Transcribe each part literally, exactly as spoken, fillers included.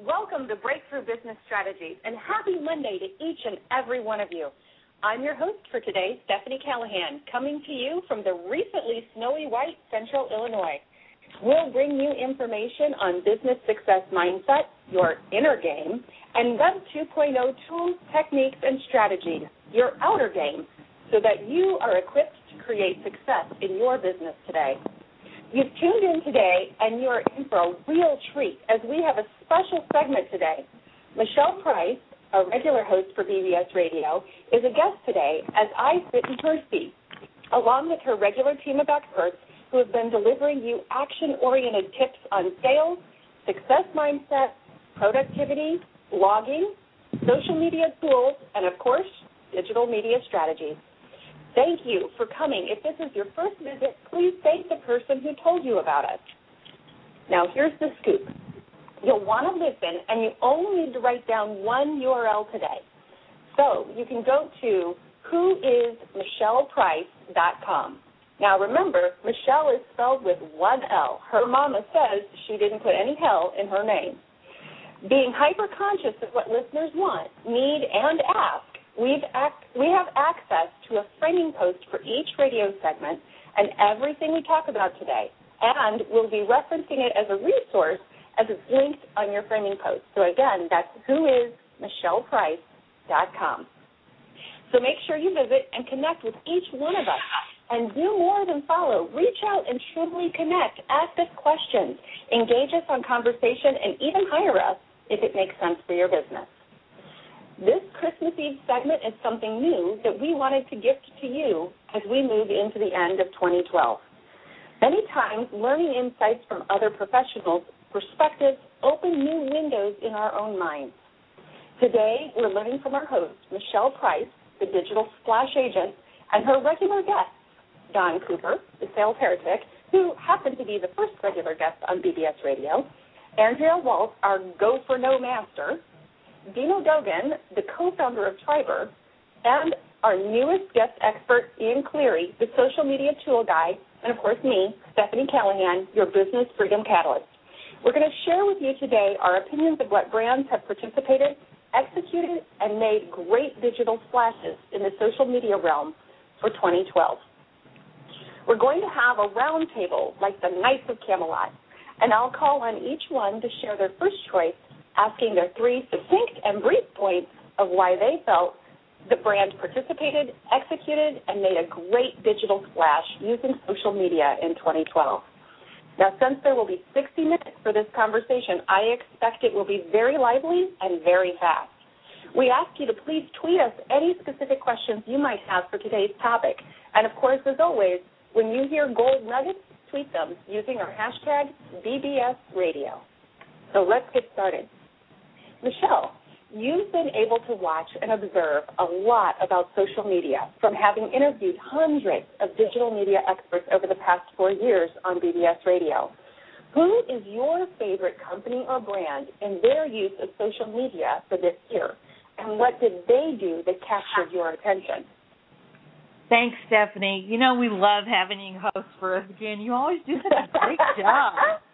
welcome to Breakthrough Business Strategies, and happy Monday to each and every one of you. I'm your host for today, Stephanie Callahan, coming to you from the recently snowy white Central Illinois. We'll bring you information on business success mindset, your inner game, and Web two point oh tools, techniques, and strategies, your outer game, so that you are equipped to create success in your business today. You've tuned in today, and you're in for a real treat as we have a special segment today. Michelle Price, a regular host for B B S Radio, is a guest today as I sit in her seat, along with her regular team of experts who have been delivering you action-oriented tips on sales, success mindset, productivity, blogging, social media tools, and, of course, digital media strategies. Thank you for coming. If this is your first visit, please thank the person who told you about us. Now, here's the scoop. You'll want to listen, and you only need to write down one U R L today. So you can go to who is michelle price dot com. Now, remember, Michelle is spelled with one L. Her mama says she didn't put any hell in her name. Being hyper-conscious of what listeners want, need, and ask, We've ac- we have access to a framing post for each radio segment and everything we talk about today, and we'll be referencing it as a resource as it's linked on your framing post. So, again, that's who is michelle price dot com. So make sure you visit and connect with each one of us, and do more than follow. Reach out and truly connect. Ask us questions. Engage us on conversation, and even hire us if it makes sense for your business. This Christmas Eve segment is something new that we wanted to gift to you as we move into the end of twenty twelve. Many times, learning insights from other professionals' perspectives open new windows in our own minds. Today, we're learning from our host, Michelle Price, the digital splash agent, and her regular guest, Don Cooper, the sales heretic, who happened to be the first regular guest on B B S Radio, Andrea Waltz, our Go for No master, Dino Dogan, the co-founder of Triber, and our newest guest expert, Ian Cleary, the social media tool guy, and, of course, me, Stephanie Callahan, your business freedom catalyst. We're going to share with you today our opinions of what brands have participated, executed, and made great digital splashes in the social media realm for twenty twelve. We're going to have a round table like the Knights of Camelot, and I'll call on each one to share their first choice, asking their three succinct and brief points of why they felt the brand participated, executed, and made a great digital splash using social media in twenty twelve. Now, since there will be sixty minutes for this conversation, I expect it will be very lively and very fast. We ask you to please tweet us any specific questions you might have for today's topic. And, of course, as always, when you hear gold nuggets, tweet them using our hashtag B B S Radio. So let's get started. Michelle, you've been able to watch and observe a lot about social media from having interviewed hundreds of digital media experts over the past four years on B B S Radio. Who is your favorite company or brand in their use of social media for this year, and what did they do that captured your attention? Thanks, Stephanie. You know, we love having you host for us again. You always do such a great job.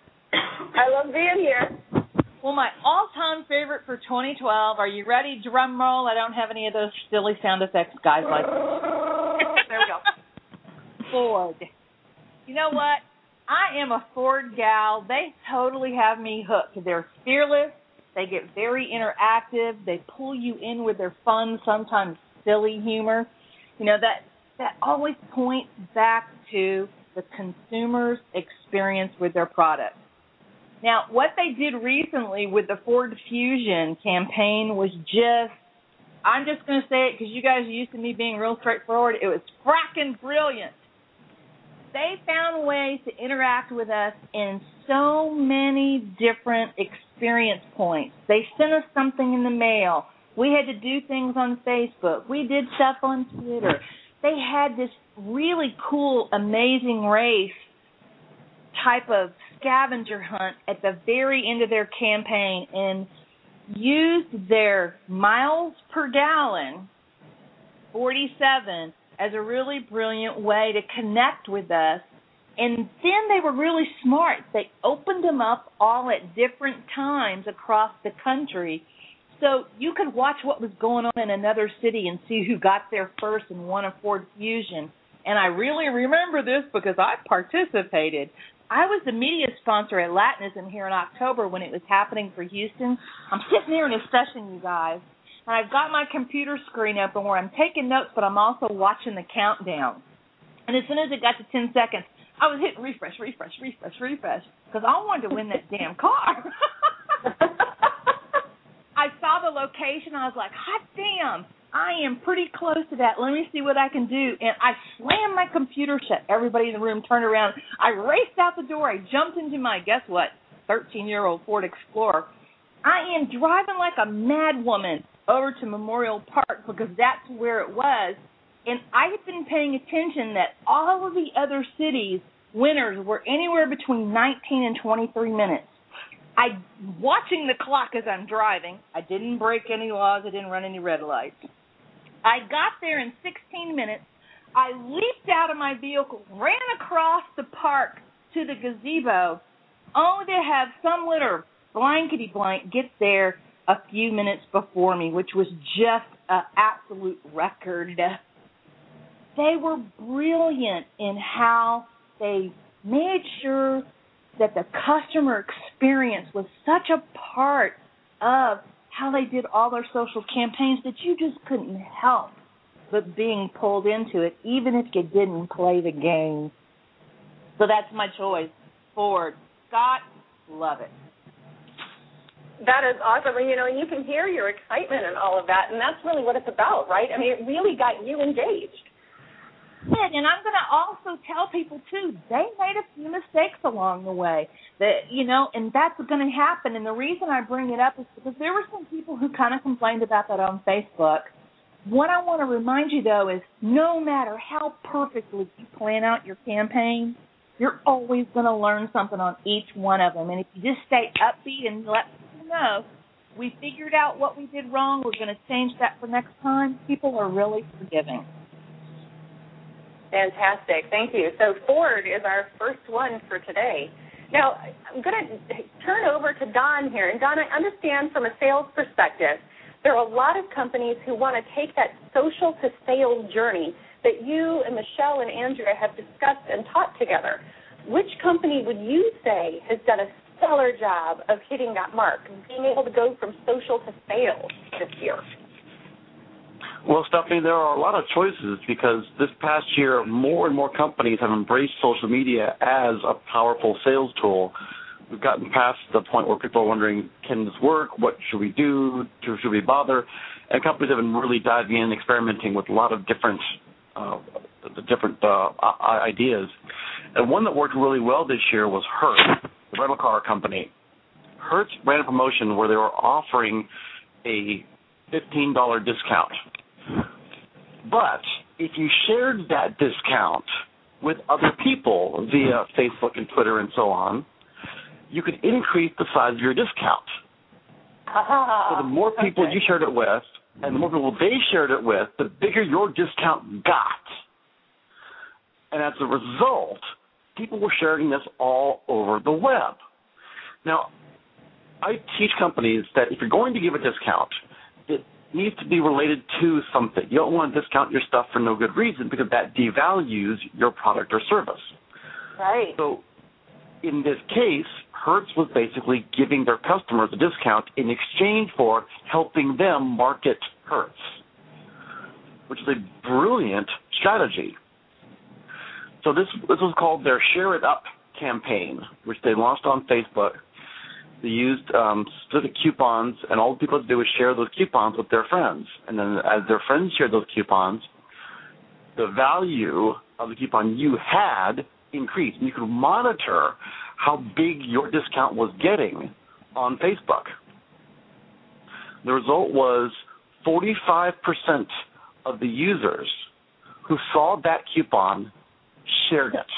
I love being here. Well, my all-time favorite for twenty twelve, are you ready? Drum roll. I don't have any of those silly sound effects guys like. There we go. Ford. You know what? I am a Ford gal. They totally have me hooked. They're fearless. They get very interactive. They pull you in with their fun, sometimes silly humor. You know, that, that always points back to the consumer's experience with their product. Now, what they did recently with the Ford Fusion campaign was just, I'm just going to say it because you guys are used to me being real straightforward, it was fracking brilliant. They found ways to interact with us in so many different experience points. They sent us something in the mail. We had to do things on Facebook. We did stuff on Twitter. They had this really cool, amazing race type of scavenger hunt at the very end of their campaign and used their miles per gallon, forty-seven, as a really brilliant way to connect with us And then they were really smart. They opened them up all at different times across the country, so you could watch what was going on in another city and see who got there first and won a Ford Fusion. And I really remember this because I participated. I was the media sponsor at Latinism here in October when it was happening for Houston. I'm sitting there in a session, you guys, and I've got my computer screen open where I'm taking notes, but I'm also watching the countdown. And as soon as it got to ten seconds, I was hitting refresh, refresh, refresh, refresh, because I wanted to win that damn car. I saw the location. I was like, hot damn, I am pretty close to that. Let me see what I can do. And I slammed my computer shut. Everybody in the room turned around. I raced out the door. I jumped into my, guess what, thirteen-year-old Ford Explorer. I am driving like a mad woman over to Memorial Park because that's where it was. And I had been paying attention that all of the other cities' winners were anywhere between nineteen and twenty-three minutes. I watching the clock as I'm driving. I didn't break any laws. I didn't run any red lights. I got there in sixteen minutes. I leaped out of my vehicle, ran across the park to the gazebo, only to have some litter blankety blank get there a few minutes before me, which was just an absolute record. They were brilliant in how they made sure that the customer experience was such a part of how they did all their social campaigns that you just couldn't help but being pulled into it, even if you didn't play the game. So that's my choice. Ford. Scott, love it. That is awesome. And, you know, you can hear your excitement and all of that, and that's really what it's about, right? I mean, it really got you engaged. And I'm going to also tell people, too, they made a few mistakes along the way. That, you know, and that's going to happen. And the reason I bring it up is because there were some people who kind of complained about that on Facebook. What I want to remind you, though, is no matter how perfectly you plan out your campaign, you're always going to learn something on each one of them. And if you just stay upbeat and let people know, we figured out what we did wrong, we're going to change that for next time, people are really forgiving. Fantastic. Thank you. So Ford is our first one for today. Now, I'm going to turn over to Don here. And, Don, I understand from a sales perspective, there are a lot of companies who want to take that social to sales journey that you and Michelle and Andrea have discussed and taught together. Which company would you say has done a stellar job of hitting that mark, being able to go from social to sales this year? Well, Stephanie, there are a lot of choices because this past year, more and more companies have embraced social media as a powerful sales tool. We've gotten past the point where people are wondering, can this work? What should we do? Should we bother? And companies have been really diving in and experimenting with a lot of different uh, different uh, ideas. And one that worked really well this year was Hertz, the rental car company. Hertz ran a promotion where they were offering a fifteen dollars discount. But if you shared that discount with other people via Facebook and Twitter and so on, you could increase the size of your discount. Ah, so the more people okay. you shared it with and the more people they shared it with, the bigger your discount got. And as a result, people were sharing this all over the web. Now, I teach companies that if you're going to give a discount, it needs to be related to something. You don't want to discount your stuff for no good reason because that devalues your product or service. Right. So in this case, Hertz was basically giving their customers a discount in exchange for helping them market Hertz, which is a brilliant strategy. So this, this was called their Share It Up campaign, which they launched on Facebook. They used um, specific coupons, and all people had to do was share those coupons with their friends. And then as their friends shared those coupons, the value of the coupon you had increased. And you could monitor how big your discount was getting on Facebook. The result was forty-five percent of the users who saw that coupon shared it.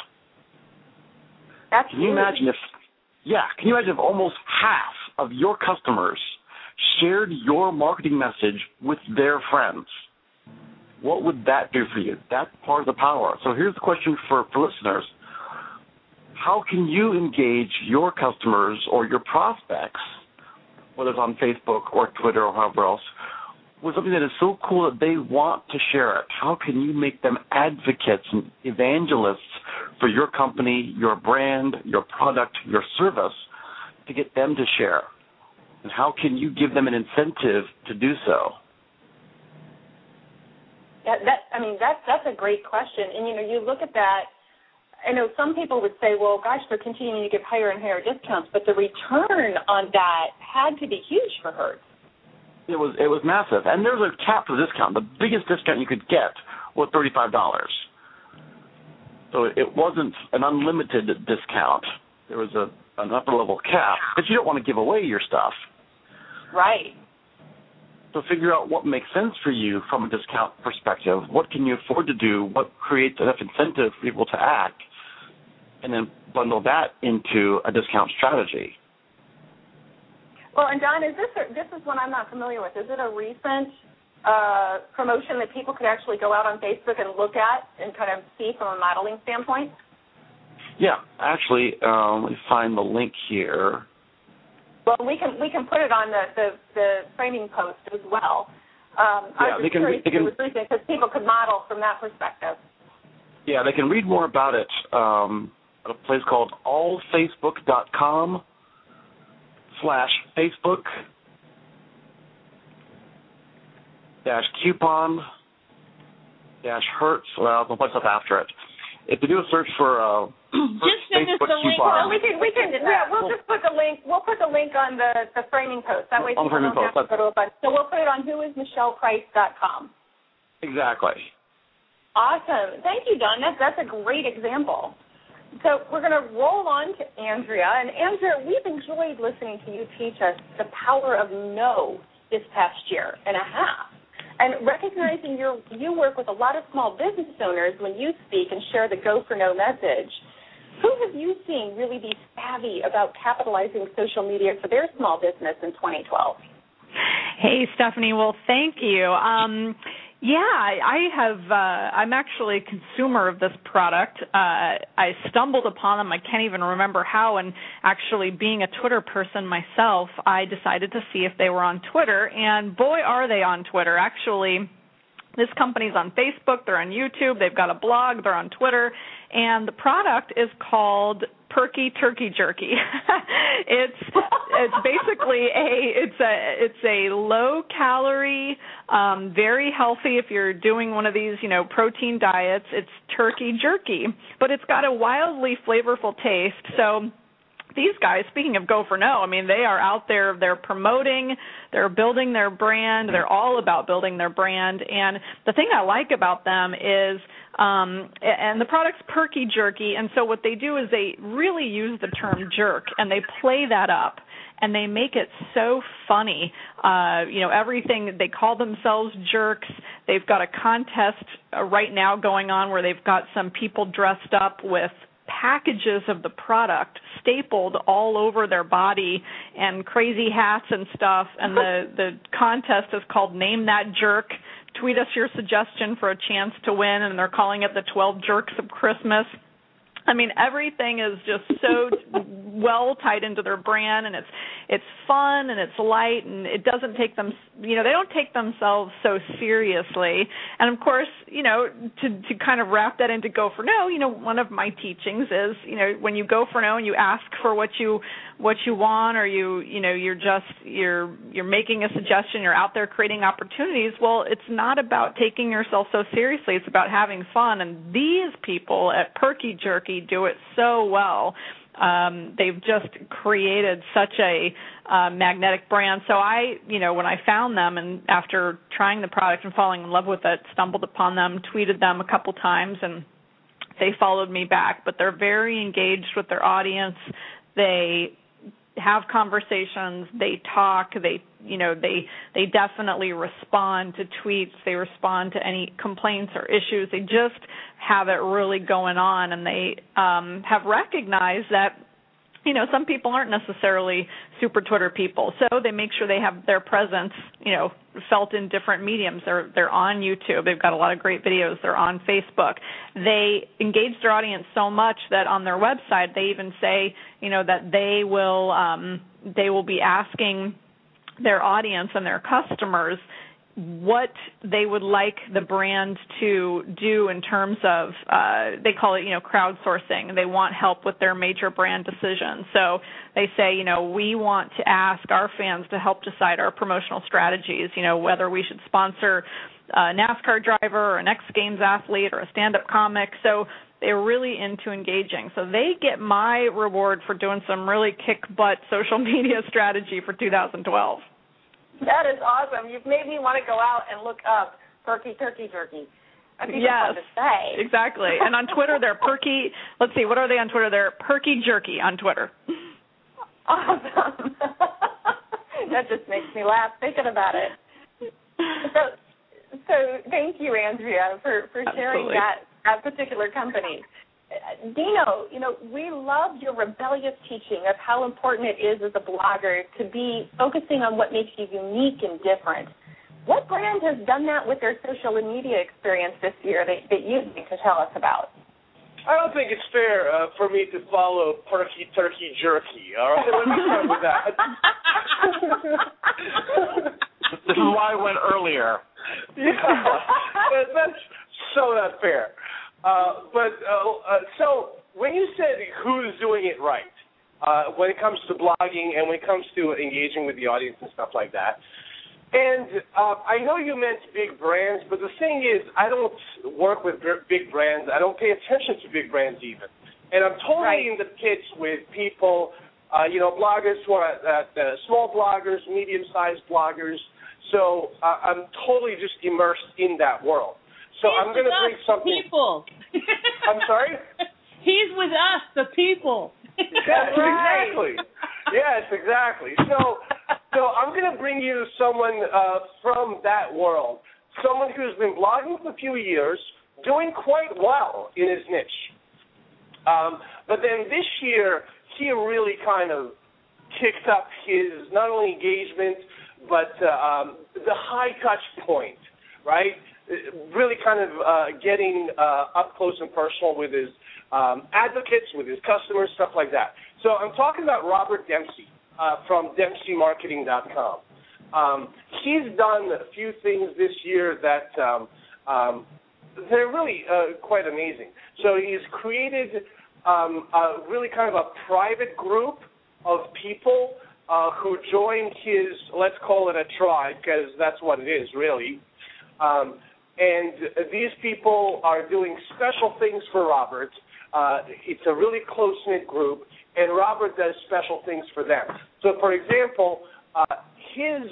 That's Can you huge. imagine if Yeah, can you imagine if almost half of your customers shared your marketing message with their friends? What would that do for you? That's part of the power. So here's the question for, for listeners. how can you engage your customers or your prospects, whether it's on Facebook or Twitter or however else, with something that is so cool that they want to share it? How can you make them advocates and evangelists for your company, your brand, your product, your service to get them to share? And how can you give them an incentive to do so? Yeah, that, I mean, that's, that's a great question. And, you know, you look at that, I know some people would say, well, gosh, they're continuing to give higher and higher discounts, but the return on that had to be huge for Hertz. It was it was massive. And there's a cap to discount. The biggest discount you could get was thirty-five dollars. So it wasn't an unlimited discount. There was a an upper-level cap, but you don't want to give away your stuff. Right. So figure out what makes sense for you from a discount perspective. What can you afford to do? What creates enough incentive for people to act? And then bundle that into a discount strategy. Well, and Don, is this a, this is one I'm not familiar with. Is it a recent uh, promotion that people could actually go out on Facebook and look at and kind of see from a modeling standpoint? Yeah, actually, um, let me find the link here. Well, we can we can put it on the, the, the framing post as well. Um, yeah, I was they can, curious they can, if it was recent because people could model from that perspective. Yeah, they can read more about it um, at a place called all facebook dot com slash Facebook dash coupon dash Hertz. Well, I'll put stuff after it. If you do a search for uh, just send us Facebook the link. coupon, Well, we can we can yeah, we'll just put the link. We'll put the link on the, the framing post. That way on people the framing don't post. have to go to a bunch. So we'll put it on who is michelle price dot com. Exactly. Awesome. Thank you, Don. That's that's a great example. So we're going to roll on to Andrea. And Andrea, we've enjoyed listening to you teach us the power of no this past year and a half. And recognizing your, you work with a lot of small business owners when you speak and share the go for no message. Who have you seen really be savvy about capitalizing social media for their small business in twenty twelve? Hey, Stephanie. Well, thank you. Um, Yeah, I have. Uh, I'm actually a consumer of this product. Uh, I stumbled upon them. I can't even remember how. And actually, being a Twitter person myself, I decided to see if they were on Twitter. And boy, are they on Twitter! Actually, this company's on Facebook. They're on YouTube. They've got a blog. They're on Twitter. And the product is called Perky Turkey Jerky. it's it's basically a it's a it's a low calorie, um, very healthy. If you're doing one of these, you know, protein diets, it's turkey jerky, but it's got a wildly flavorful taste. So these guys, speaking of go for no, I mean, they are out there, they're promoting, they're building their brand, they're all about building their brand. And the thing I like about them is, um, and the product's Perky Jerky, and so what they do is they really use the term jerk, and they play that up, and they make it so funny. Uh, you know, everything, they call themselves jerks. They've got a contest uh, right now going on where they've got some people dressed up with packages of the product stapled all over their body and crazy hats and stuff, and the, the contest is called Name That Jerk. Tweet us your suggestion for a chance to win, and they're calling it the twelve Jerks of Christmas. I mean, everything is just so well tied into their brand, and it's it's fun and it's light, and it doesn't take them, you know, they don't take themselves so seriously. And of course, you know, to to kind of wrap that into go for no, you know, one of my teachings is, you know, when you go for no and you ask for what you what you want, or you you know you're just you're you're making a suggestion, you're out there creating opportunities. Well, it's not about taking yourself so seriously. It's about having fun, and these people at Perky Jerky do it so well. Um, they've just created such a uh, magnetic brand. So I, you know, when I found them and after trying the product and falling in love with it, stumbled upon them, tweeted them a couple times, and they followed me back. But they're very engaged with their audience. They have conversations, they talk, they, you know, they they definitely respond to tweets, they respond to any complaints or issues. They just have it really going on, and they um, have recognized that you know, some people aren't necessarily super Twitter people, so they make sure they have their presence, you know, felt in different mediums. They're they're on YouTube. They've got a lot of great videos. They're on Facebook. They engage their audience so much that on their website they even say, you know, that they will um, they will be asking their audience and their customers what they would like the brand to do in terms of, uh, they call it, you know, crowdsourcing. They want help with their major brand decisions. So they say, you know, we want to ask our fans to help decide our promotional strategies, you know, whether we should sponsor a NASCAR driver or an X Games athlete or a stand-up comic. So they're really into engaging. So they get my reward for doing some really kick-butt social media strategy for two thousand twelve. That is awesome. You've made me want to go out and look up Perky Turkey Jerky. I think yes, fun to say. Exactly. And on Twitter, they're Perky. Let's see, what are they on Twitter? They're Perky Jerky on Twitter. Awesome. That just makes me laugh thinking about it. So, so thank you, Andrea, for, for sharing that, that particular company. Dino, you know, we love your rebellious teaching of how important it is as a blogger to be focusing on what makes you unique and different. What brand has done that with their social media experience this year that, that you'd like to tell us about? I don't think it's fair uh, for me to follow Perky Turkey Jerky, all right? Let me start with that. This is why I went earlier. Yeah, that's so not fair. Uh, but uh, uh, so when you said who's doing it right, uh, when it comes to blogging and when it comes to engaging with the audience and stuff like that, and uh, I know you meant big brands, but the thing is I don't work with big brands. I don't pay attention to big brands even. And I'm totally right. in the pitch with people, uh, you know, bloggers who are uh, uh, small bloggers, medium-sized bloggers. So uh, I'm totally just immersed in that world. So He's I'm going to bring something. People. I'm sorry? He's with us, the people. Yes, right. exactly. Yes, exactly. So, so I'm going to bring you someone uh, from that world, someone who's been blogging for a few years, doing quite well in his niche. Um, but then this year, he really kind of kicked up his not only engagement, but uh, um, the high touch point, right? Really kind of uh, getting uh, up close and personal with his um, advocates, with his customers, stuff like that. So I'm talking about Robert Dempsey uh, from Dempsey Marketing dot com. Um, he's done a few things this year that um, um, they're really uh, quite amazing. So he's created um, a really kind of a private group of people uh, who joined his, let's call it a tribe, because that's what it is, really. Um, And these people are doing special things for Robert. Uh, it's a really close-knit group, and Robert does special things for them. So, for example, uh, his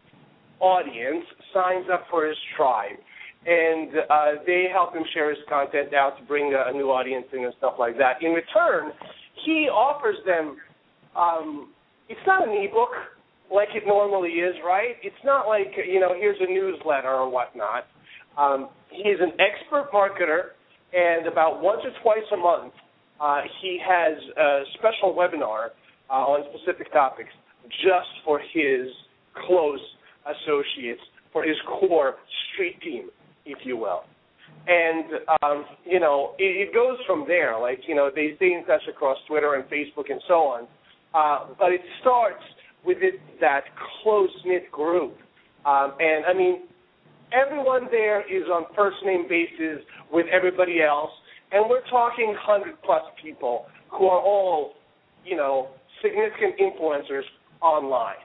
audience signs up for his tribe, and uh, they help him share his content out to bring a, a new audience in and stuff like that. In return, he offers them, um, it's not an e-book like it normally is, right? It's not like, you know, here's a newsletter or whatnot. Um, he's an expert marketer, and about once or twice a month, uh, he has a special webinar uh, on specific topics just for his close associates, for his core street team, if you will. And, um, you know, it, it goes from there. Like, you know, they stay in touch across Twitter and Facebook and so on. Uh, but it starts with it, that close-knit group. Um, and, I mean, everyone there is on first-name basis with everybody else, and we're talking one hundred plus people who are all, you know, significant influencers online.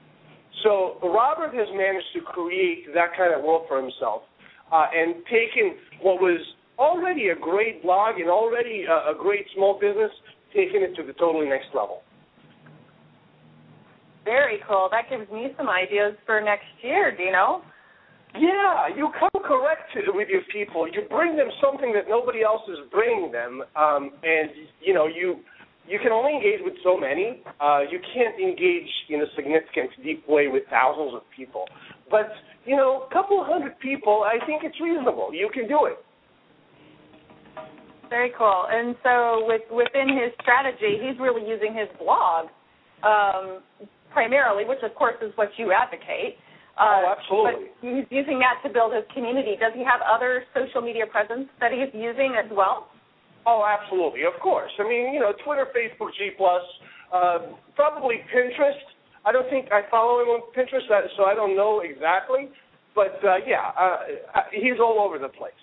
So Robert has managed to create that kind of world for himself uh, and taken what was already a great blog and already a, a great small business, taking it to the totally next level. Very cool. That gives me some ideas for next year, Dino. Yeah, you come correct with your people. You bring them something that nobody else is bringing them, um, and, you know, you you can only engage with so many. Uh, you can't engage in a significant, deep way with thousands of people. But, you know, a couple hundred people, I think it's reasonable. You can do it. Very cool. And so with, within his strategy, he's really using his blog um, primarily, which, of course, is what you advocate. Uh, oh, absolutely. But he's using that to build his community. Does he have other social media presence that he's using as well? Oh, absolutely. Of course. I mean, you know, Twitter, Facebook, G plus, uh, probably Pinterest. I don't think I follow him on Pinterest, so I don't know exactly. But, uh, yeah, uh, he's all over the place.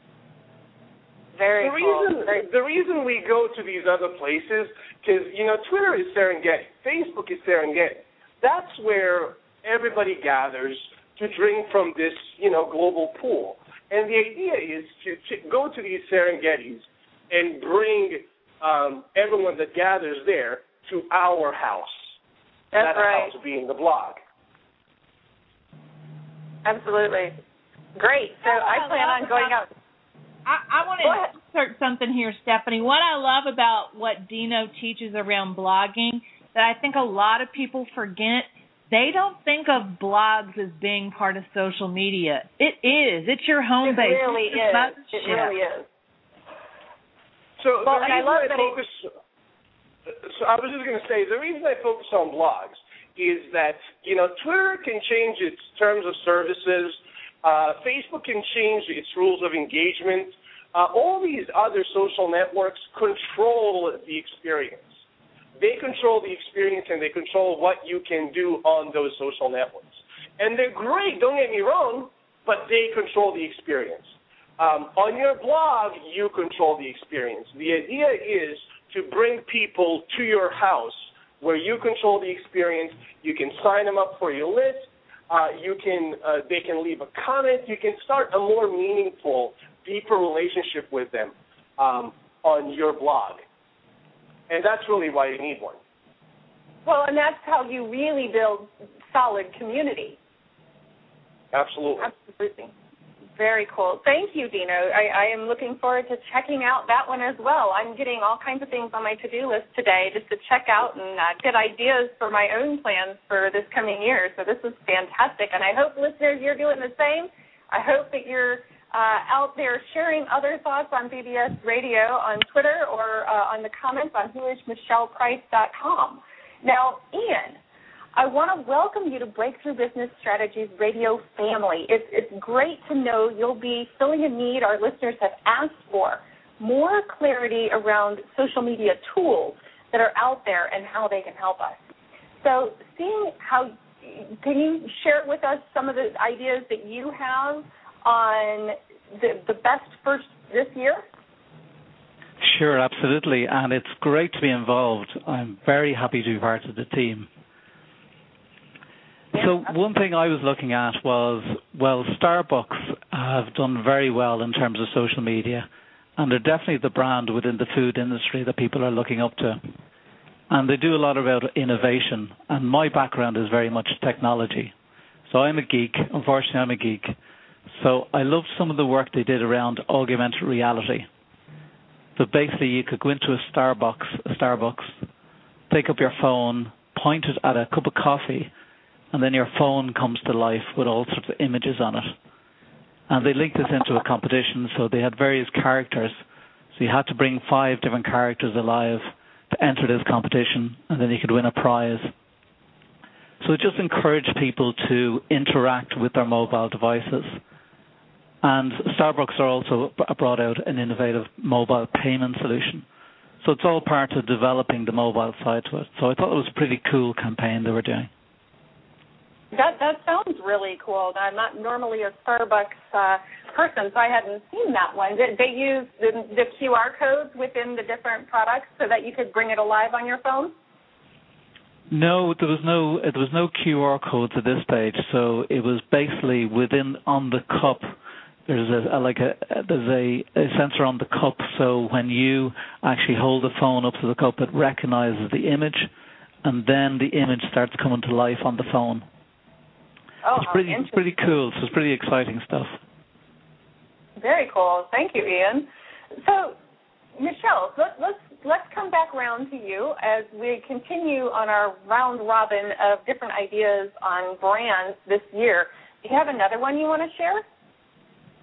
Very the cool. reason Very the reason we go to these other places, because you know Twitter is Serengeti, Facebook is Serengeti. That's where everybody gathers to drink from this you know global pool. And the idea is to, to go to these Serengetis and bring um, everyone that gathers there to our house. That's that right. house being the blog. Absolutely. Great. So Oh, I I plan on going about- out. I, I want Go to ahead. insert something here, Stephanie. What I love about what Dino teaches around blogging that I think a lot of people forget, they don't think of blogs as being part of social media. It is. It's your home It base. really It's is. mothership. It really is. So Well, the and I reason love I that focus, so I was just going to say, the reason I focus on blogs is that, you know, Twitter can change its terms of services, uh, Facebook can change its rules of engagement. Uh, all these other social networks control the experience. They control the experience and they control what you can do on those social networks. And they're great, don't get me wrong, but they control the experience. Um, on your blog, you control the experience. The idea is to bring people to your house where you control the experience. You can sign them up for your list. Uh, you can, uh, they can leave a comment. You can start a more meaningful, deeper relationship with them um, on your blog. And that's really why you need one. Well, and that's how you really build solid community. Absolutely. Absolutely. Very cool. Thank you, Dino. I, I am looking forward to checking out that one as well. I'm getting all kinds of things on my to-do list today just to check out and uh, get ideas for my own plans for this coming year. So this is fantastic. And I hope, listeners, you're doing the same. I hope that you're uh, out there sharing other thoughts on B B S Radio on Twitter or uh, on the comments on who is michelle price dot com. Now, Ian, I want to welcome you to Breakthrough Business Strategies Radio family. It's, it's great to know you'll be filling a need our listeners have asked for, more clarity around social media tools that are out there and how they can help us. So seeing how, can you share with us some of the ideas that you have on the, the best first this year? Sure, absolutely, and it's great to be involved. I'm very happy to be part of the team. So one thing I was looking at was, well, Starbucks have done very well in terms of social media, and they're definitely the brand within the food industry that people are looking up to. And they do a lot about innovation, and my background is very much technology. So I'm a geek. Unfortunately, I'm a geek. So I loved some of the work they did around augmented reality. So basically, you could go into a Starbucks, a Starbucks, take up your phone, point it at a cup of coffee, and then your phone comes to life with all sorts of images on it. And they linked this into a competition, so they had various characters. So you had to bring five different characters alive to enter this competition, and then you could win a prize. So it just encouraged people to interact with their mobile devices. And Starbucks are also brought out an innovative mobile payment solution. So it's all part of developing the mobile side to it. So I thought it was a pretty cool campaign they were doing. That that sounds really cool. I'm not normally a Starbucks uh, person, so I hadn't seen that one. Did they use the, the Q R codes within the different products so that you could bring it alive on your phone? No, there was no there was no Q R codes at this stage. So it was basically within on the cup. There's a, a like a there's a, a sensor on the cup. So when you actually hold the phone up to the cup, it recognizes the image, and then the image starts coming to life on the phone. Oh, it's pretty, it's pretty cool. So it's pretty exciting stuff. Very cool. Thank you, Ian. So, Michelle, let, let's let's come back around to you as we continue on our round robin of different ideas on brands this year. Do you have another one you want to share?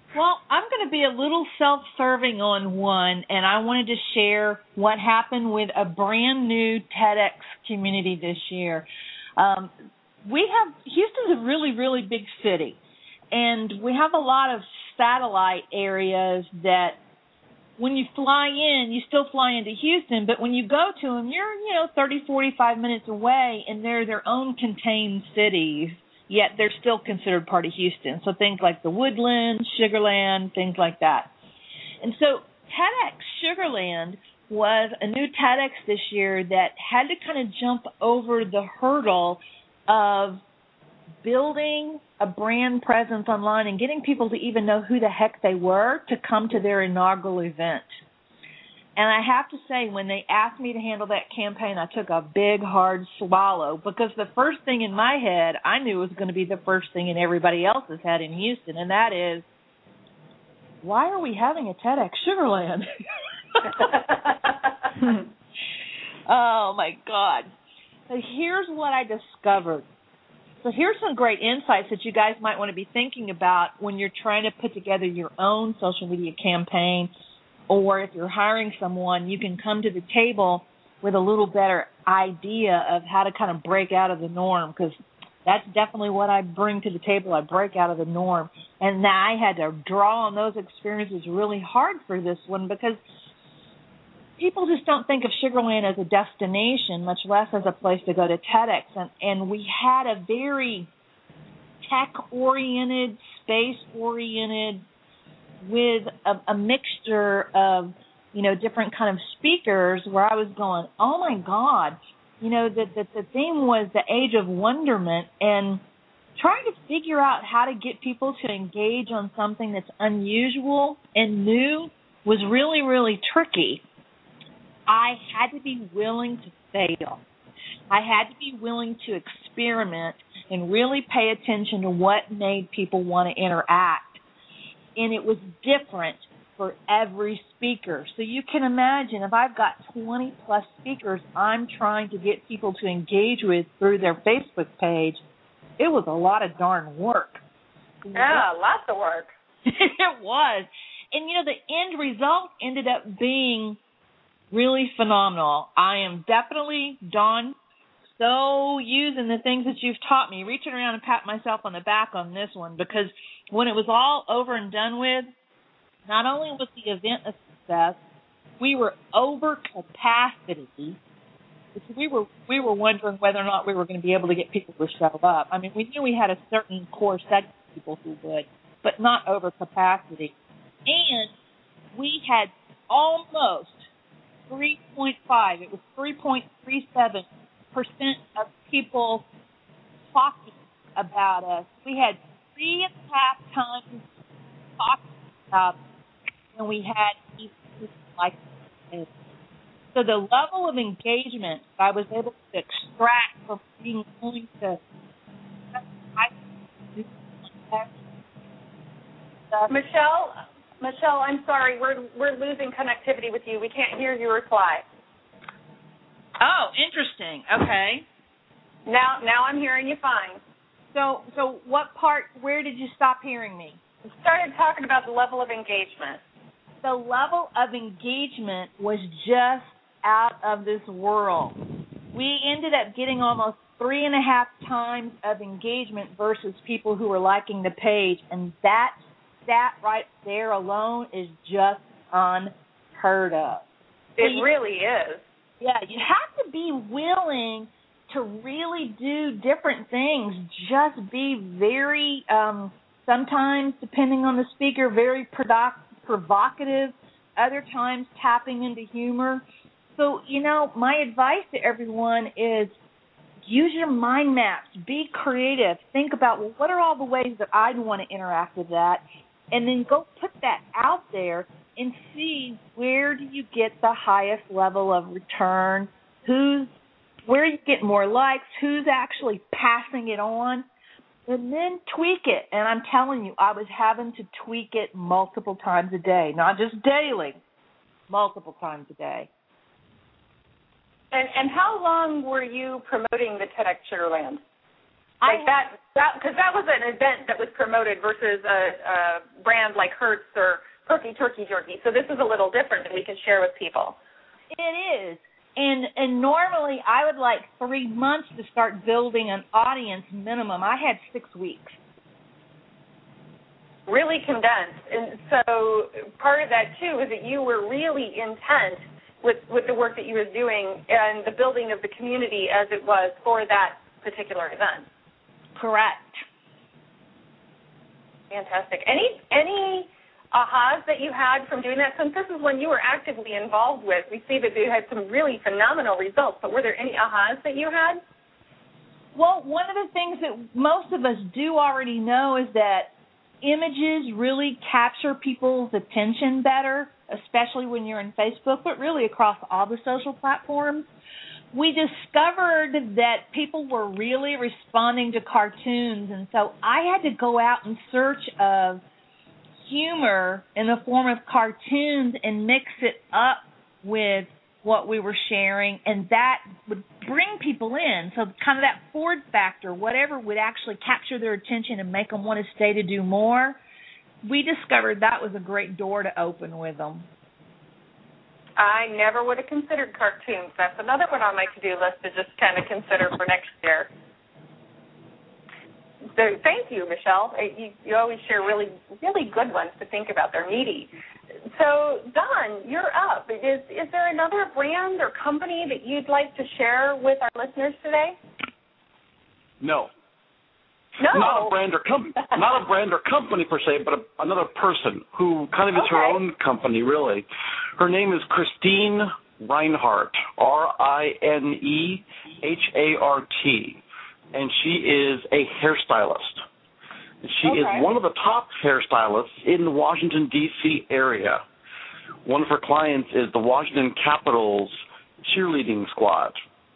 Well, I'm going to be a little self-serving on one, and I wanted to share what happened with a brand new TEDx community this year. Um, we have Houston's a really, really big city, and we have a lot of satellite areas that when you fly in, you still fly into Houston, but when you go to them, you're, you know, thirty, forty-five minutes away, and they're their own contained cities, yet they're still considered part of Houston. So things like the Woodlands, Sugarland, things like that. And so TEDx Sugarland was a new TEDx this year that had to kind of jump over the hurdle of building a brand presence online and getting people to even know who the heck they were to come to their inaugural event. And I have to say, when they asked me to handle that campaign, I took a big, hard swallow, because the first thing in my head I knew was going to be the first thing in everybody else's head in Houston, and that is, why are we having a TEDx Sugarland? Oh, my God. So here's what I discovered. So here's some great insights that you guys might want to be thinking about when you're trying to put together your own social media campaign, or if you're hiring someone, you can come to the table with a little better idea of how to kind of break out of the norm, because that's definitely what I bring to the table. I break out of the norm. And I had to draw on those experiences really hard for this one, because people just don't think of Sugarland as a destination, much less as a place to go to TEDx. And, and we had a very tech-oriented, space-oriented, with a, a mixture of, you know, different kind of speakers, where I was going, oh, my God, you know, that the, the theme was the age of wonderment, and trying to figure out how to get people to engage on something that's unusual and new was really, really tricky. I had to be willing to fail. I had to be willing to experiment and really pay attention to what made people want to interact. And it was different for every speaker. So you can imagine, if I've got twenty plus speakers I'm trying to get people to engage with through their Facebook page, it was a lot of darn work. Yeah, lots of work. It was. And, you know, the end result ended up being really phenomenal. I am definitely, Dawn, so using the things that you've taught me, reaching around and pat myself on the back on this one, because when it was all over and done with, not only was the event a success, we were over capacity. We were we were wondering whether or not we were going to be able to get people to show up. I mean, we knew we had a certain core segment of people who would, but not over capacity. And we had almost three point five, it was three point three seven percent of people talking about us. We had three and a half times talking about us than we had even like this. So the level of engagement I was able to extract from being willing to Michelle, Michelle, I'm sorry, we're we're losing connectivity with you. We can't hear your reply. Oh, interesting. Okay. Now, now I'm hearing you fine. So, so what part? Where did you stop hearing me? We started talking about the level of engagement. The level of engagement was just out of this world. We ended up getting almost three and a half times of engagement versus people who were liking the page, and that stat right there alone is just unheard of. It so really you, is. Yeah, you have to be willing to really do different things. Just be very, um, sometimes, depending on the speaker, very produ- provocative, other times tapping into humor. So, you know, my advice to everyone is use your mind maps. Be creative. Think about, well, what are all the ways that I'd want to interact with that? And then go put that out there and see where do you get the highest level of return, who's, where you get more likes, who's actually passing it on, and then tweak it. And I'm telling you, I was having to tweak it multiple times a day, not just daily, multiple times a day. And and how long were you promoting the TEDx Sugarland? Like I that, that, because that was an event that was promoted versus a, a brand like Hertz or Perky Turkey Jerky. So this is a little different that we can share with people. It is. And and normally I would like three months to start building an audience minimum. I had six weeks. Really condensed. And so part of that, too, is that you were really intent with, with the work that you were doing and the building of the community as it was for that particular event. Correct. Fantastic. Any any ahas that you had from doing that? Since this is one you were actively involved with, we see that you had some really phenomenal results, but were there any ahas that you had? Well, one of the things that most of us do already know is that images really capture people's attention better, especially when you're in Facebook, but really across all the social platforms. We discovered that people were really responding to cartoons, and so I had to go out in search of humor in the form of cartoons and mix it up with what we were sharing, and that would bring people in. So kind of that Ford factor, whatever would actually capture their attention and make them want to stay to do more, we discovered that was a great door to open with them. I never would have considered cartoons. That's another one on my to-do list to just kind of consider for next year. So thank you, Michelle. You, you always share really, really good ones to think about. They're meaty. So, Don, you're up. Is, is there another brand or company that you'd like to share with our listeners today? No. No. Not a brand or com- not a brand or company per se, but a, another person who kind of is okay. her own company, really. Her name is Christine Reinhart, R I N E H A R T, and she is a hairstylist. She okay. is one of the top hairstylists in the Washington, D C area. One of her clients is the Washington Capitals cheerleading squad.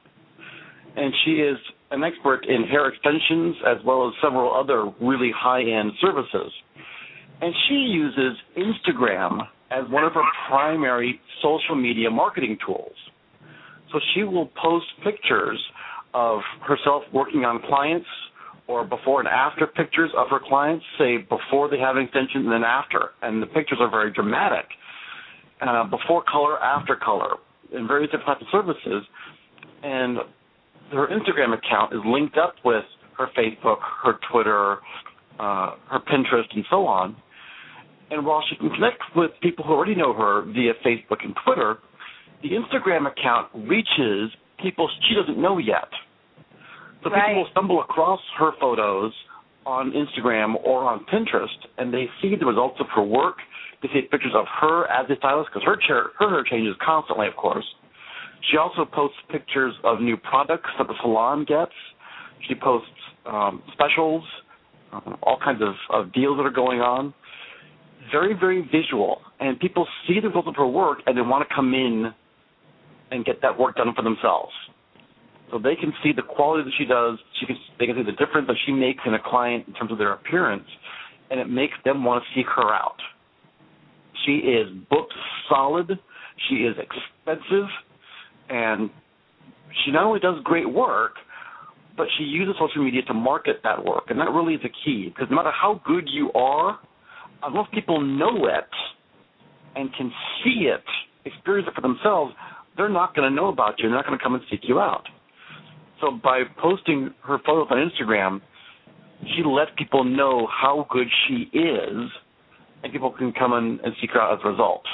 And she is an expert in hair extensions as well as several other really high-end services. And she uses Instagram as one of her primary social media marketing tools. So she will post pictures of herself working on clients or before and after pictures of her clients, say before they have an extension and then after. And the pictures are very dramatic. Uh, before color, after color, in various different types of services. And her Instagram account is linked up with her Facebook, her Twitter, uh, her Pinterest, and so on. And while she can connect with people who already know her via Facebook and Twitter, the Instagram account reaches people she doesn't know yet. So right. people will stumble across her photos on Instagram or on Pinterest, and they see the results of her work. They see pictures of her as a stylist, because her, chair, her hair changes constantly, of course. She also posts pictures of new products that the salon gets. She posts um, specials, um, all kinds of, of deals that are going on. Very, very visual. And people see the results of her work, and they want to come in and get that work done for themselves. So they can see the quality that she does. She can, they can see the difference that she makes in a client in terms of their appearance, and it makes them want to seek her out. She is booked solid. She is expensive. And she not only does great work, but she uses social media to market that work. And that really is the key, because no matter how good you are, unless people know it and can see it, experience it for themselves, they're not going to know about you. They're not going to come and seek you out. So by posting her photos on Instagram, she lets people know how good she is, and people can come in and seek her out as a result.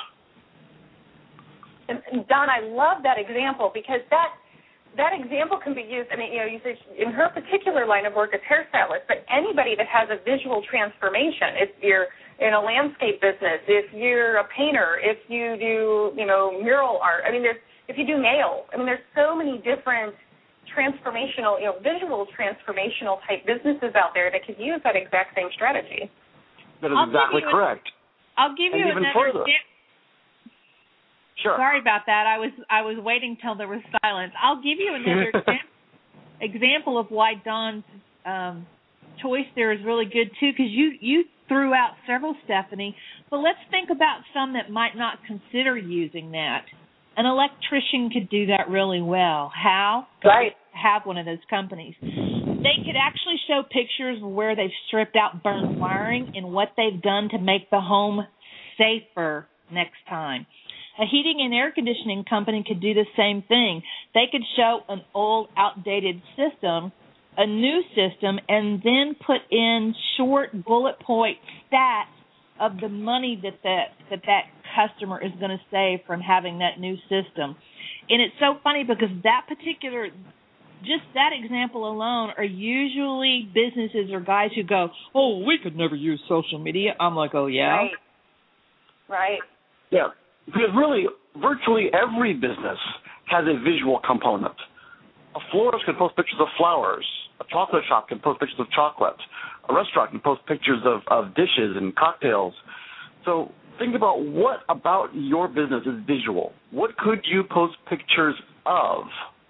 And Don, I love that example, because that that example can be used. I mean, you know, you say in her particular line of work as hairstylist, but anybody that has a visual transformation, if you're in a landscape business, if you're a painter, if you do, you know, mural art. I mean, there's if you do nails. I mean, there's so many different transformational, you know, visual transformational type businesses out there that could use that exact same strategy. That is I'll exactly correct. I'll give you and even another further. example. Sure. Sorry about that. I was I was waiting till there was silence. I'll give you another example of why Don's um, choice there is really good too, because you you threw out several, Stephanie. But let's think about some that might not consider using that. An electrician could do that really well. How? Right. Have one of those companies. they could actually show pictures where they've stripped out burnt wiring and what they've done to make the home safer next time. A heating and air conditioning company could do the same thing. They could show an old, outdated system, a new system, and then put in short bullet point stats of the money that that, that, that customer is going to save from having that new system. And it's so funny because that particular, just that example alone are usually businesses or guys who go, oh, we could never use social media. I'm like, oh, yeah? Right. Right. Yeah, because really, virtually every business has a visual component. A florist can post pictures of flowers. A chocolate shop can post pictures of chocolate. A restaurant can post pictures of, of dishes and cocktails. So think about what about your business is visual. What could you post pictures of?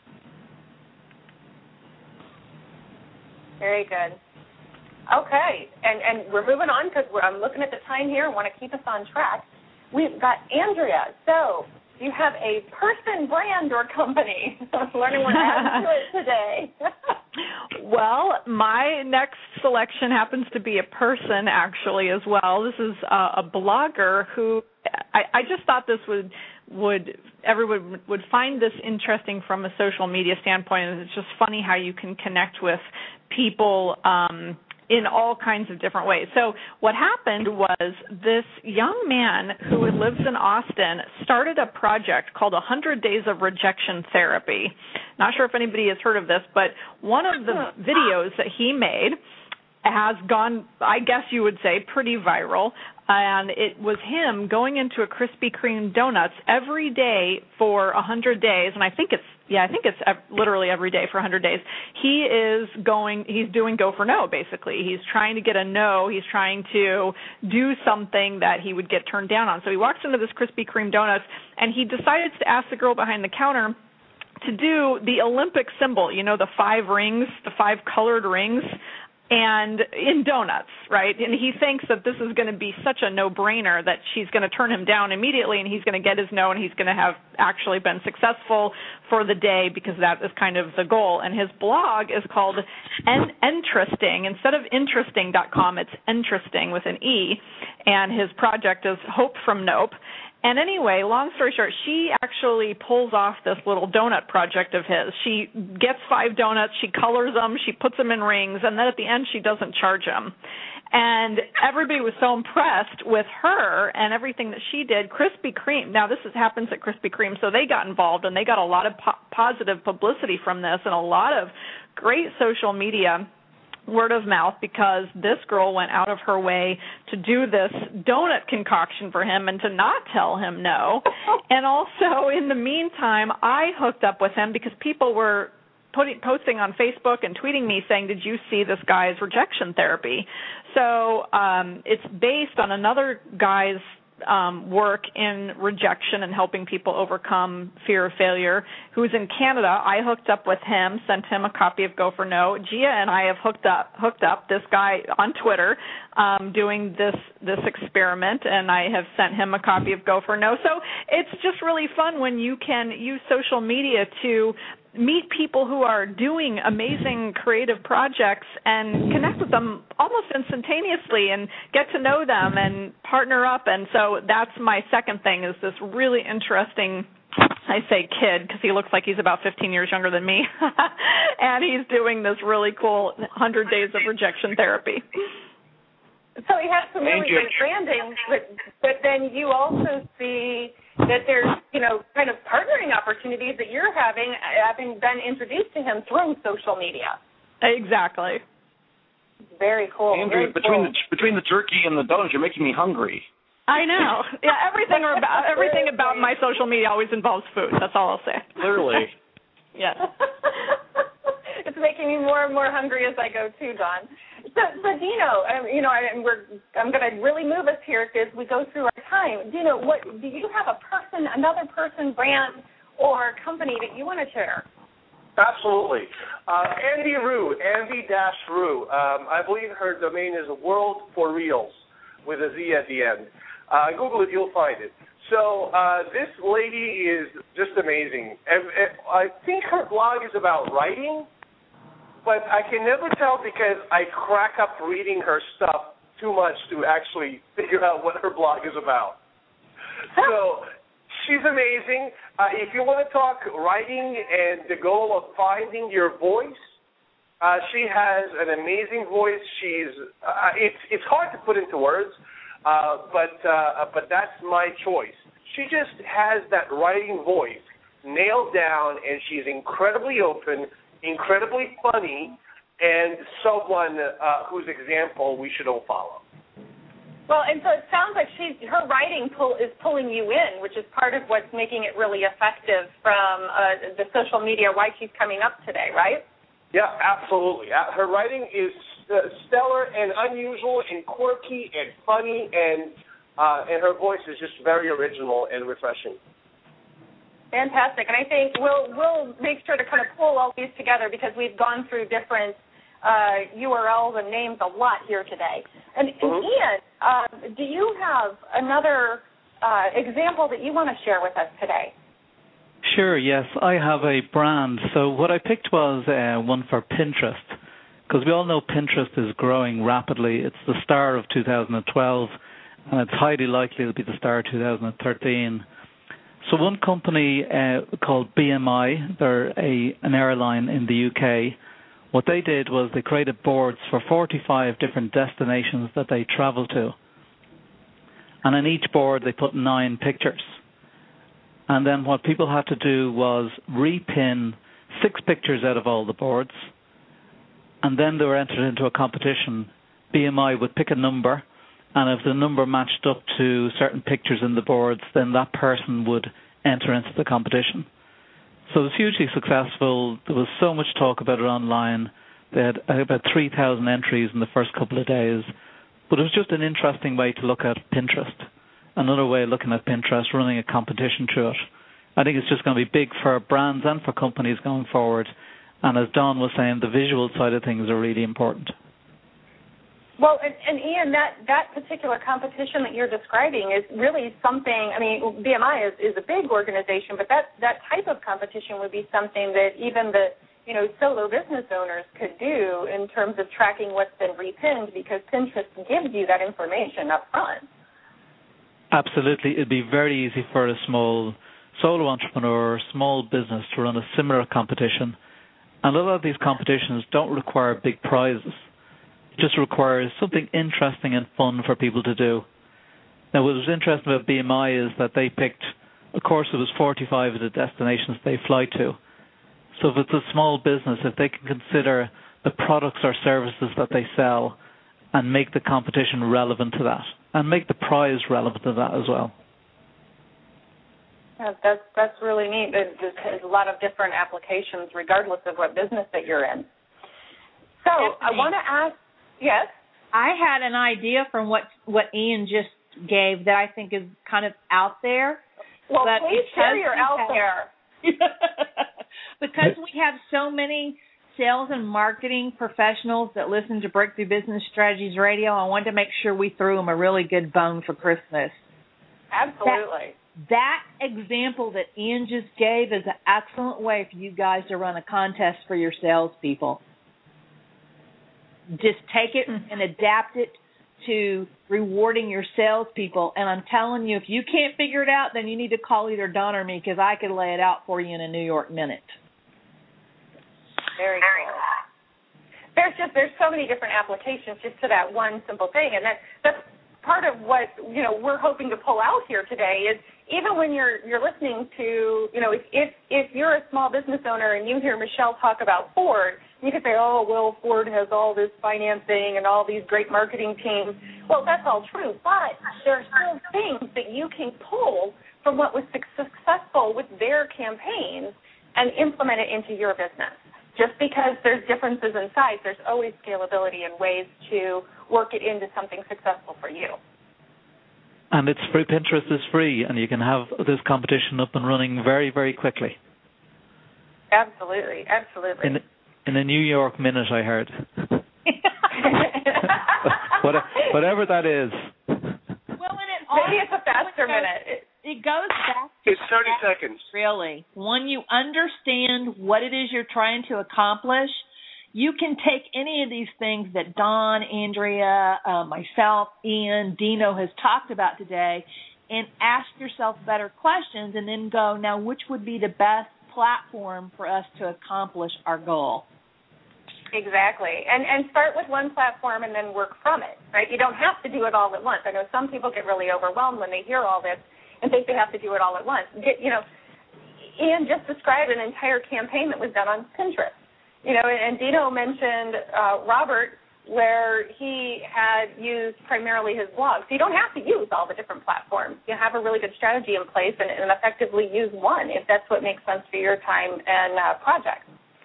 Very good. Okay, and, and we're moving on because I'm looking at the time here and want to keep us on track. We've got Andrea. So you have a person, brand, or company. I'm learning what happens to it today. Well, my next selection happens to be a person, actually, as well. This is uh, a blogger who I, I just thought this would would everyone would find this interesting from a social media standpoint. And it's just funny how you can connect with people um, in all kinds of different ways. So what happened was this young man who lives in Austin started a project called one hundred days of Rejection Therapy. Not sure if anybody has heard of this, but one of the videos that he made has gone, I guess you would say, pretty viral. And it was him going into a Krispy Kreme donuts every day for one hundred days. And I think it's, yeah, I think it's literally every day for one hundred days. He is going, he's doing go for no, basically. He's trying to get a no. He's trying to do something that he would get turned down on. So he walks into this Krispy Kreme donuts, and he decides to ask the girl behind the counter to do the Olympic symbol, you know, the five rings, the five colored rings, and in donuts, right? And he thinks that this is going to be such a no-brainer that she's going to turn him down immediately, and he's going to get his no, and he's going to have actually been successful for the day because that is kind of the goal. And his blog is called en- Interesting. Instead of interesting dot com, it's Interesting with an E, and his project is Hope from Nope. And anyway, long story short, she actually pulls off this little donut project of his. She gets five donuts, she colors them, she puts them in rings, and then at the end she doesn't charge him. And everybody was so impressed with her and everything that she did. Krispy Kreme, now this is, happens at Krispy Kreme, so they got involved, and they got a lot of po- positive publicity from this and a lot of great social media word of mouth because this girl went out of her way to do this donut concoction for him and to not tell him no. And also, in the meantime, I hooked up with him because people were putting, posting on Facebook and tweeting me saying, did you see this guy's rejection therapy? So um, it's based on another guy's Um, work in rejection and helping people overcome fear of failure, who's in Canada. I hooked up with him, sent him a copy of Go for No. Gia and I have hooked up hooked up this guy on Twitter um, doing this this experiment, and I have sent him a copy of Go for No. So it's just really fun when you can use social media to meet people who are doing amazing creative projects and connect with them almost instantaneously and get to know them and partner up. And so that's my second thing is this really interesting, I say kid because he looks like he's about fifteen years younger than me, and he's doing this really cool one hundred days of rejection therapy. So he has some really great branding, but, but then you also see that there's, you know, kind of partnering opportunities that you're having, having been introduced to him through social media. Exactly. Very cool. Andrew, Very between cool. the between the turkey and the donuts, you're making me hungry. I know. Yeah, everything about everything about my social media always involves food. That's all I'll say. Clearly. Yes. It's making me more and more hungry as I go too, Don. So, so Dino, um, you know, and we're I'm going to really move us here as we go through our time. Dino, what do you have a person, another person, brand, or company that you want to share? Absolutely. Uh, Andy Rue, Andy Dash Rue. Um, I believe her domain is World for Reals with a Z at the end. Uh, Google it, you'll find it. So uh, this lady is just amazing. I think her blog is about writing, but I can never tell because I crack up reading her stuff too much to actually figure out what her blog is about. So she's amazing. Uh, if you want to talk writing and the goal of finding your voice, uh, she has an amazing voice. She's uh, it's it's hard to put into words, uh, but uh, but that's my choice. She just has that writing voice nailed down, and she's incredibly open, incredibly funny, and someone uh, whose example we should all follow. Well, and so it sounds like she's, her writing pull, is pulling you in, which is part of what's making it really effective from uh, the social media, why she's coming up today, right? Yeah, absolutely. Uh, her writing is uh, stellar and unusual and quirky and funny, and uh, and her voice is just very original and refreshing. Fantastic. And I think we'll we'll make sure to kind of pull all these together because we've gone through different uh, U R Ls and names a lot here today. And, mm-hmm. and Ian, uh, do you have another uh, example that you want to share with us today? Sure, yes. I have a brand. So what I picked was uh, one for Pinterest, because we all know Pinterest is growing rapidly. It's the star of two thousand twelve, and it's highly likely it'll be the star of two thousand thirteen. So one company uh, called B M I, they're a, an airline in the U K. What they did was they created boards for forty-five different destinations that they travel to. And on each board they put nine pictures. And then what people had to do was repin six pictures out of all the boards. And then they were entered into a competition. B M I would pick a number, and if the number matched up to certain pictures in the boards, then that person would enter into the competition. So it was hugely successful. There was so much talk about it online. They had about three thousand entries in the first couple of days. But it was just an interesting way to look at Pinterest. Another way of looking at Pinterest, running a competition through it. I think it's just going to be big for brands and for companies going forward. And as Don was saying, the visual side of things are really important. Well, and, and Ian, that, that particular competition that you're describing is really something, I mean, B M I is, is a big organization, but that, that type of competition would be something that even the, you know, solo business owners could do in terms of tracking what's been repinned, because Pinterest gives you that information up front. Absolutely. It'd be very easy for a small solo entrepreneur or small business to run a similar competition. And a lot of these competitions don't require big prizes. Just requires something interesting and fun for people to do. Now, what was interesting about B M I is that they picked, of course, it was forty-five of the destinations they fly to. So if it's a small business, if they can consider the products or services that they sell and make the competition relevant to that, and make the prize relevant to that as well. Yeah, that's, that's really neat. There's, there's a lot of different applications regardless of what business that you're in. So I want to ask, yes? I had an idea from what, what Ian just gave that I think is kind of out there. Well, please share your out have, there. Because we have so many sales and marketing professionals that listen to Breakthrough Business Strategies Radio, I wanted to make sure we threw them a really good bone for Christmas. Absolutely. That, that example that Ian just gave is an excellent way for you guys to run a contest for your salespeople. Just take it and adapt it to rewarding your salespeople. And I'm telling you, if you can't figure it out, then you need to call either Don or me, because I could lay it out for you in a New York minute. Very cool. There's just there's so many different applications just to that one simple thing, and that that's part of what you know we're hoping to pull out here today is even when you're you're listening to you know if if, if you're a small business owner and you hear Michelle talk about Ford, you could say, oh well, Ford has all this financing and all these great marketing teams. Well, that's all true, but there are still things that you can pull from what was successful with their campaigns and implement it into your business. Just because there's differences in size, there's always scalability and ways to work it into something successful for you. And it's free. Pinterest is free, and you can have this competition up and running very, very quickly. Absolutely, absolutely. In, in a New York minute, I heard. Whatever that is. Well, and it maybe it's a faster minute. It, it goes back to it's thirty seconds. Really. When you understand what it is you're trying to accomplish, you can take any of these things that Don, Andrea, uh, myself, Ian, Dino has talked about today and ask yourself better questions and then go, now, which would be the best platform for us to accomplish our goal? Exactly. And and start with one platform and then work from it, right? You don't have to do it all at once. I know some people get really overwhelmed when they hear all this and think they have to do it all at once. Get, you know, Ian just described an entire campaign that was done on Pinterest. You know, and Dino mentioned uh, Robert, where he had used primarily his blog. So you don't have to use all the different platforms. You have a really good strategy in place and, and effectively use one if that's what makes sense for your time and uh, project.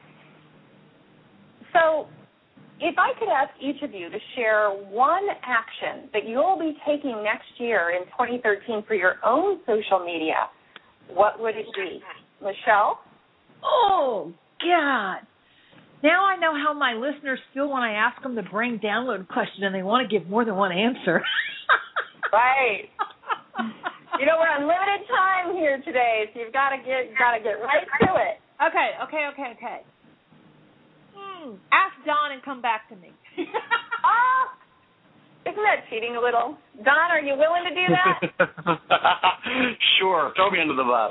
So if I could ask each of you to share one action that you'll be taking next year in twenty thirteen for your own social media, what would it be? Michelle? Oh, God. Now I know how my listeners feel when I ask them to bring download a question and they want to give more than one answer. Right. You know, we're on limited time here today, so you've got to get got to get right to it. Okay, okay, okay, okay. Hmm. Ask Don and come back to me. Ah, isn't that cheating a little? Don, are you willing to do that? Sure. Throw me under the bus.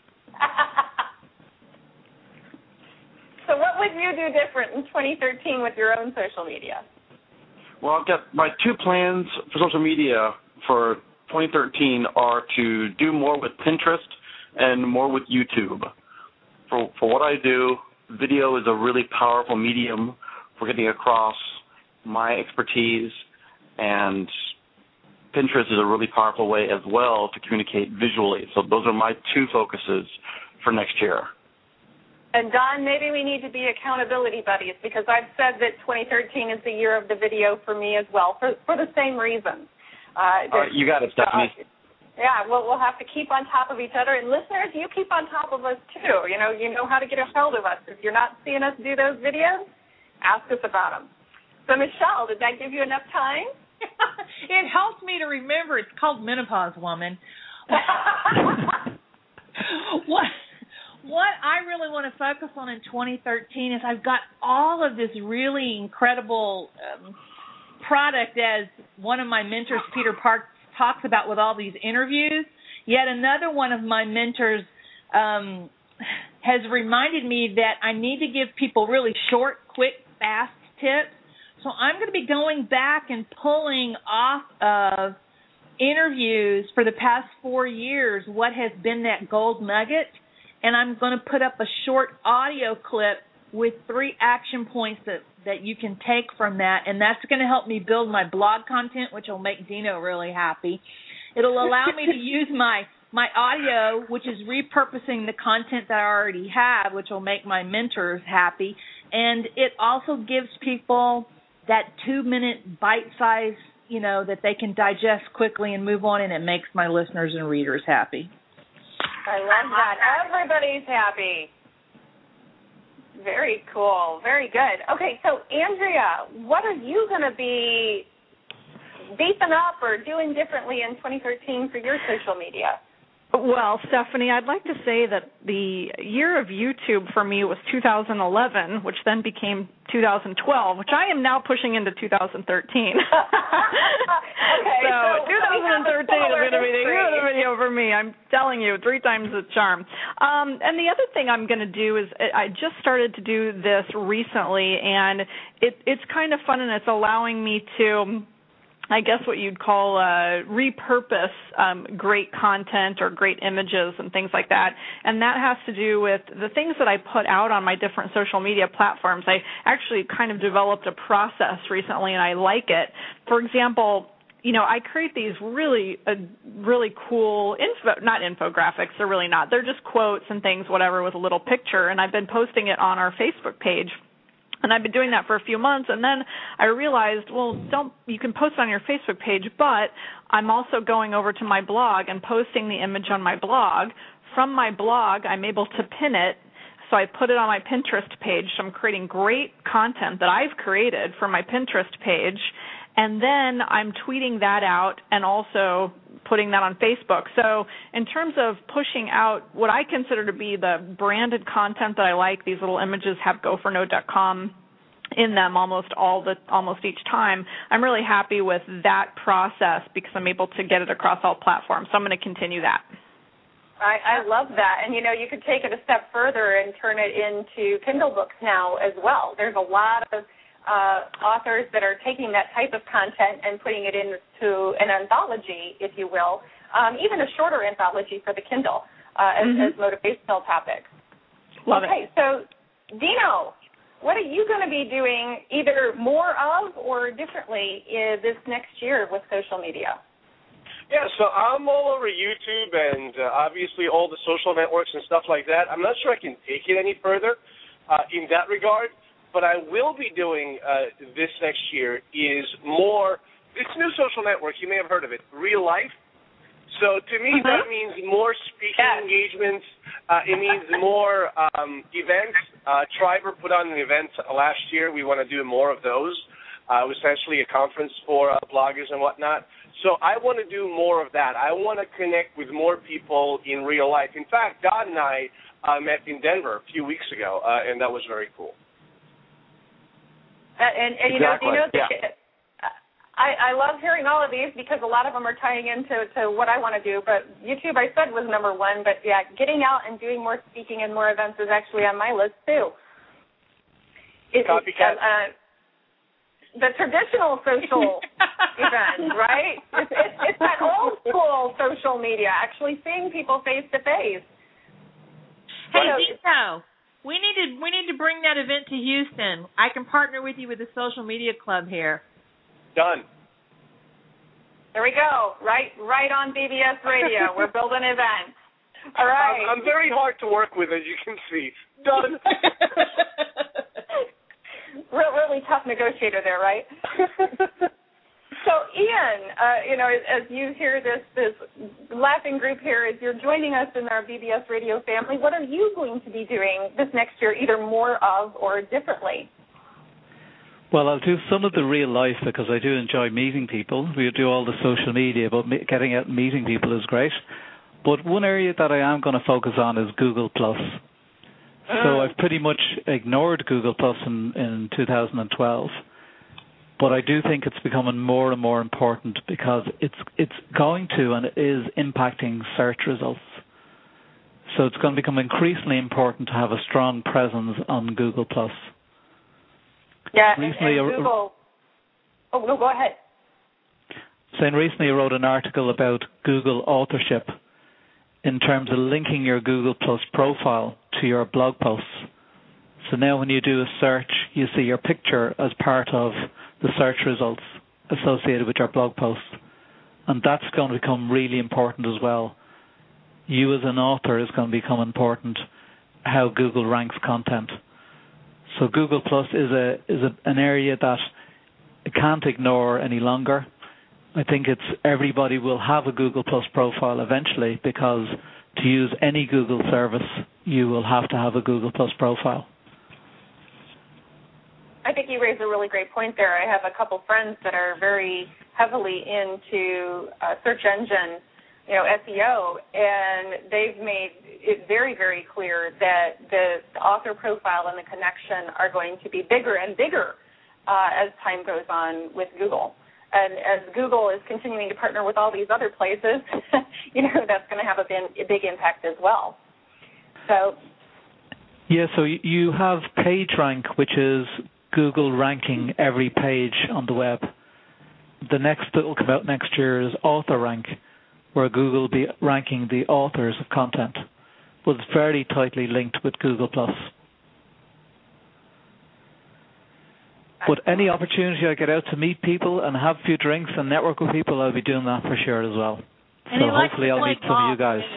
So what would you do different in twenty thirteen with your own social media? Well, I've got my two plans for social media for twenty thirteen are to do more with Pinterest and more with YouTube. For for what I do, video is a really powerful medium for getting across my expertise, and Pinterest is a really powerful way as well to communicate visually. So those are my two focuses for next year. And Don, maybe we need to be accountability buddies because I've said that twenty thirteen is the year of the video for me as well, for for the same reasons. Uh, All right, you got it, Stephanie. Uh, yeah, we'll, we'll have to keep on top of each other. And listeners, you keep on top of us, too. You know, you know how to get a hold of us. If you're not seeing us do those videos, ask us about them. So, Michelle, did that give you enough time? It helps me to remember. It's called Menopause Woman. What what I really want to focus on in twenty thirteen is I've got all of this really incredible um, product, as one of my mentors, Peter Park, talks about with all these interviews. Yet another one of my mentors um, has reminded me that I need to give people really short, quick, fast tips. So I'm going to be going back and pulling off of interviews for the past four years what has been that gold nugget, and I'm going to put up a short audio clip with three action points that, that you can take from that, and that's going to help me build my blog content, which will make Dino really happy. It'll allow me to use my, my audio, which is repurposing the content that I already have, which will make my mentors happy, and it also gives people that two-minute bite-size, you know, that they can digest quickly and move on, and it makes my listeners and readers happy. I love that. Everybody's happy. Very cool. Very good. Okay, so Andrea, what are you going to be beefing up or doing differently in twenty thirteen for your social media? Well, Stephanie, I'd like to say that the year of YouTube for me was two thousand eleven, which then became two thousand twelve, which I am now pushing into two thousand thirteen. Okay, so, so two thousand thirteen is going to be the year of the video for me. I'm telling you, three times the charm. Um, and the other thing I'm going to do is I just started to do this recently, and it, it's kind of fun, and it's allowing me to, I guess what you'd call uh, repurpose um, great content or great images and things like that. And that has to do with the things that I put out on my different social media platforms. I actually kind of developed a process recently, and I like it. For example, you know, I create these really, uh, really cool, info, not infographics, they're really not. They're just quotes and things, whatever, with a little picture. And I've been posting it on our Facebook page. And I've been doing that for a few months, and then I realized, well, don't you can post on your Facebook page, but I'm also going over to my blog and posting the image on my blog. From my blog, I'm able to pin it, so I put it on my Pinterest page. So I'm creating great content that I've created for my Pinterest page, and then I'm tweeting that out and also putting that on Facebook. So in terms of pushing out what I consider to be the branded content that I like, these little images have go for note dot com in them almost all the almost each time. I'm really happy with that process because I'm able to get it across all platforms. So I'm going to continue that. I, I love that. And, you know, you could take it a step further and turn it into Kindle books now as well. There's a lot of uh, authors that are taking that type of content and putting it into an anthology, if you will, um, even a shorter anthology for the Kindle uh, as, mm-hmm. as motivational topics. Love okay, it. So, Dino, what are you going to be doing either more of or differently uh, this next year with social media? Yeah, so I'm all over YouTube and uh, obviously all the social networks and stuff like that. I'm not sure I can take it any further uh, in that regard, but I will be doing uh, this next year is more, this new social network, you may have heard of it, Real Life. So to me, uh-huh. that means more speaking yeah. engagements. Uh, it means more um, events. Uh, Triber put on an event last year. We want to do more of those. Uh, essentially a conference for uh, bloggers and whatnot. So I want to do more of that. I want to connect with more people in real life. In fact, Don and I uh, met in Denver a few weeks ago, uh, and that was very cool. Uh, and, and you exactly. know, you know, yeah. I, I love hearing all of these because a lot of them are tying into to what I want to do. But YouTube, I said, was number one. But yeah, getting out and doing more speaking and more events is actually on my list too. It, Copycat. Uh, The traditional social event, right? It's, it's, it's that old school social media, actually seeing people face to face. Hey, Dino, we need to we need to bring that event to Houston. I can partner with you with the social media club here. Done. There we go. Right, right on B B S Radio. We're building events. All right. I'm, I'm very hard to work with, as you can see. Done. Real, really tough negotiator there, right? So, Ian, uh, you know, as you hear this, this laughing group here, as you're joining us in our B B S Radio family, what are you going to be doing this next year, either more of or differently? Well, I'll do some of the real life because I do enjoy meeting people. We do all the social media, but getting out and meeting people is great. But one area that I am going to focus on is Google Plus. So I've pretty much ignored Google Plus in, in two thousand twelve, but I do think it's becoming more and more important because it's it's going to and it is impacting search results. So it's going to become increasingly important to have a strong presence on Google Plus. Yeah, recently and, and Google. Oh no, go ahead. Saying recently I wrote an article about Google authorship in terms of linking your Google Plus profile to your blog posts. So now when you do a search, you see your picture as part of the search results associated with your blog post. And that's going to become really important as well. You as an author is going to become important, how Google ranks content. So Google Plus is a is a, an area that I can't ignore any longer. I think it's everybody will have a Google Plus profile eventually because to use any Google service, you will have to have a Google Plus profile. I think you raised a really great point there. I have a couple friends that are very heavily into uh, search engine, you know, S E O, and they've made it very, very clear that the, the author profile and the connection are going to be bigger and bigger uh, as time goes on with Google. And as Google is continuing to partner with all these other places, you know, that's going to have a, bin, a big impact as well. So, yeah, so you have PageRank, which is Google ranking every page on the web. The next that will come out next year is AuthorRank, where Google will be ranking the authors of content. But it's very tightly linked with Google Plus. But any opportunity I get out to meet people and have a few drinks and network with people, I'll be doing that for sure as well. And so hopefully I'll meet some of you guys.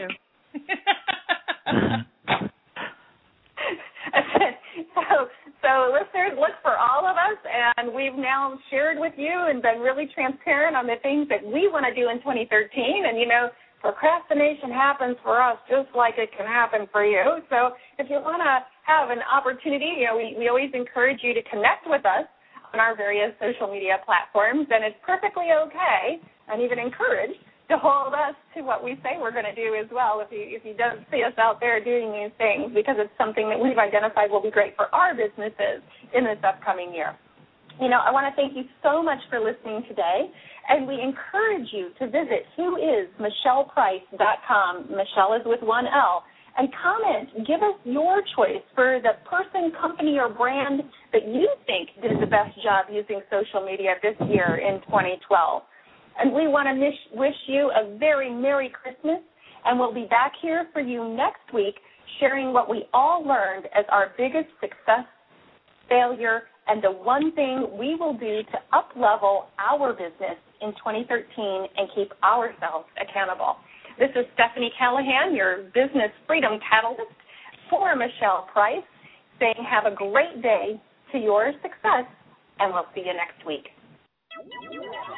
so, so listeners, look for all of us, and we've now shared with you and been really transparent on the things that we want to do in twenty thirteen. And, you know, procrastination happens for us just like it can happen for you. So if you want to have an opportunity, you know, we, we always encourage you to connect with us on our various social media platforms, and it's perfectly okay and even encouraged to hold us to what we say we're going to do as well if he, if he does see us out there doing these things, because it's something that we've identified will be great for our businesses in this upcoming year. You know, I want to thank you so much for listening today, and we encourage you to visit who is michelle price dot com. Michelle is with one L. And comment, give us your choice for the person, company, or brand that you think did the best job using social media this year in twenty twelve. And we want to wish you a very Merry Christmas, and we'll be back here for you next week sharing what we all learned as our biggest success, failure, and the one thing we will do to up-level our business in twenty thirteen and keep ourselves accountable. This is Stephanie Callahan, your business freedom catalyst for Michelle Price, saying have a great day to your success, and we'll see you next week.